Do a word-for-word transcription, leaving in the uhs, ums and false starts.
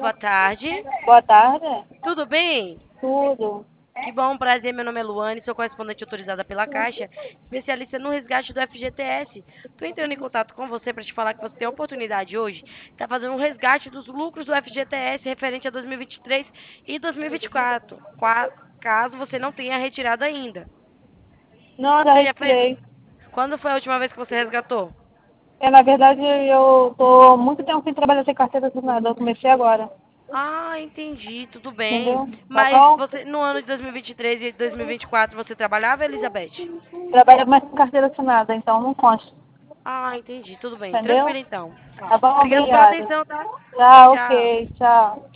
boa tarde. Boa tarde. Tudo bem? Tudo. Que bom, prazer. Meu nome é Luane, sou correspondente autorizada pela Caixa, especialista no resgate do F G T S. Estou entrando em contato com você para te falar que você tem a oportunidade hoje de estar fazendo um resgate dos lucros do F G T S referente a dois mil e vinte e três e dois mil e vinte e quatro, qua- caso você não tenha retirado ainda. Não, já Você já fez? retirei. Quando foi a última vez que você resgatou? É, na verdade, eu tô muito tempo sem trabalhar sem carteira assinada. Eu comecei agora. Ah, entendi, tudo bem. Entendeu? Tá Mas bom? você, no ano de dois mil e vinte e três e dois mil e vinte e quatro, você trabalhava, Elizabeth? Trabalho mais com carteira assinada, então não consta. Ah, entendi. Tudo bem. Entendeu? Tranquilo então. Tá bom? Obrigado pela Obrigada. atenção, tá? Tá, Tchau. ok. Tchau.